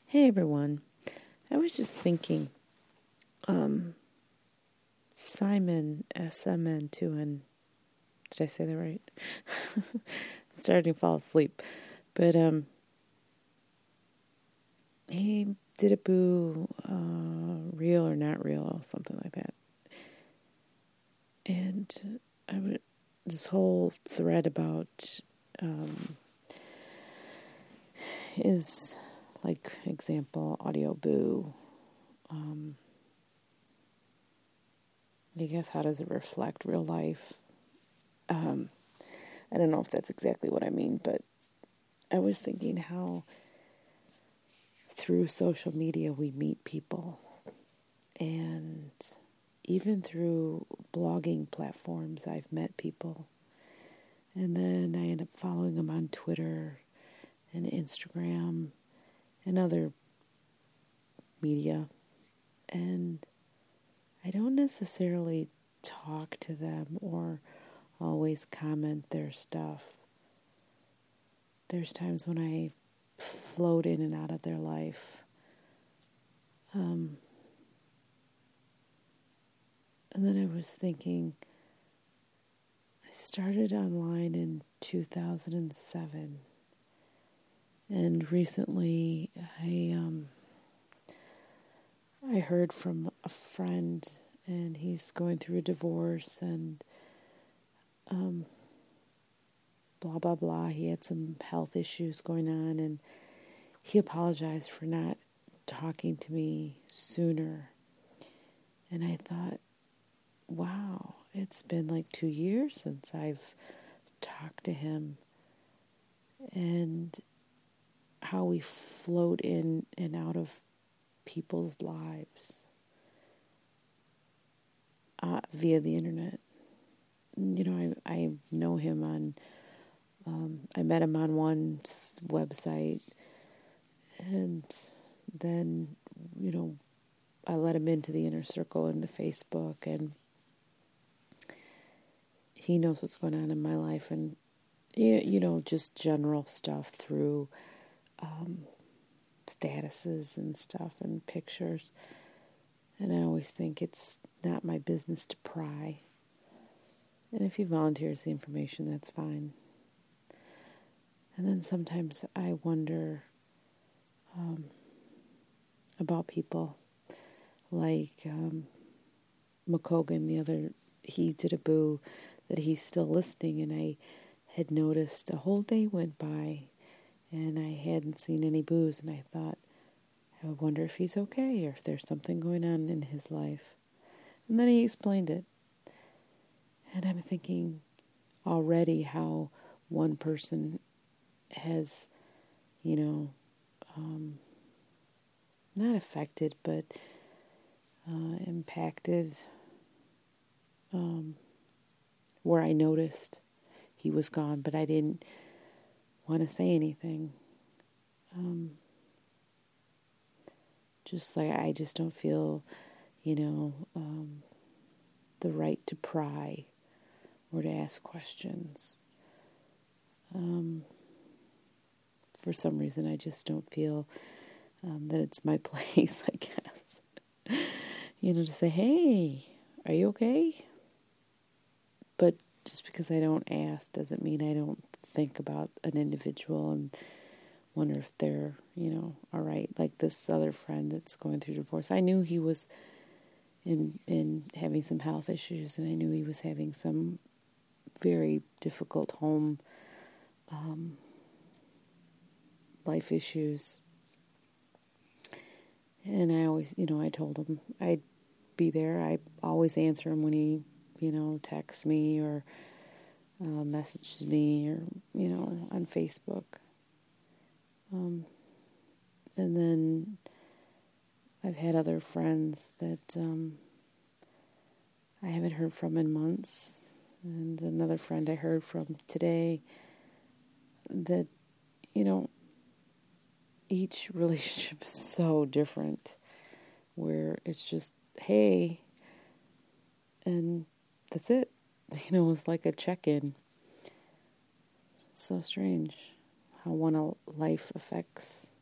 Hey everyone. I was just thinking, Simon, SMN2N, did I say that right? I'm starting to fall asleep. But he did a boo, real or not real, something like that. And this whole thread about is like example audio boo. I guess how does it reflect real life? I don't know if that's exactly what I mean, but I was thinking how through social media we meet people, and even through blogging platforms I've met people, and then I end up following them on Twitter and Instagram and other media, and I don't necessarily talk to them or always comment their stuff. There's times when I float in and out of their life. And then I was thinking, I started online in 2007, and recently I heard from a friend, and he's going through a divorce, and blah blah blah. He had some health issues going on, and he apologized for not talking to me sooner. And I thought, wow, it's been like 2 years since I've talked to him, and how we float in and out of people's lives via the internet. You know, I know him on, I met him on one website, and then, you know, I let him into the inner circle into Facebook, and he knows what's going on in my life, and, you know, just general stuff through statuses and stuff and pictures. And I always think it's not my business to pry. And if he volunteers the information, that's fine. And then sometimes I wonder about people like McCogan. He did a boo that he's still listening, and I had noticed a whole day went by and I hadn't seen any boos, and I thought, I wonder if he's okay or if there's something going on in his life. And then he explained it. And I'm thinking already how one person has, you know, not affected, but impacted, where I noticed he was gone, but I didn't want to say anything. Just like I just don't feel, you know, the right to pry or to ask questions. For some reason, I just don't feel that it's my place, I guess. You know, to say, hey, are you okay? But just because I don't ask doesn't mean I don't think about an individual and wonder if they're, you know, all right. Like this other friend that's going through divorce. I knew he was in having some health issues, and I knew he was having some very difficult home life issues. And I always, you know, I told him I'd be there. I always answer him when he, you know, texts me or messages me, or, you know, on Facebook. And then I've had other friends that I haven't heard from in months. And another friend I heard from today, that, you know, each relationship is so different, where it's just, hey, and that's it. You know, it's like a check-in. It's so strange how one life affects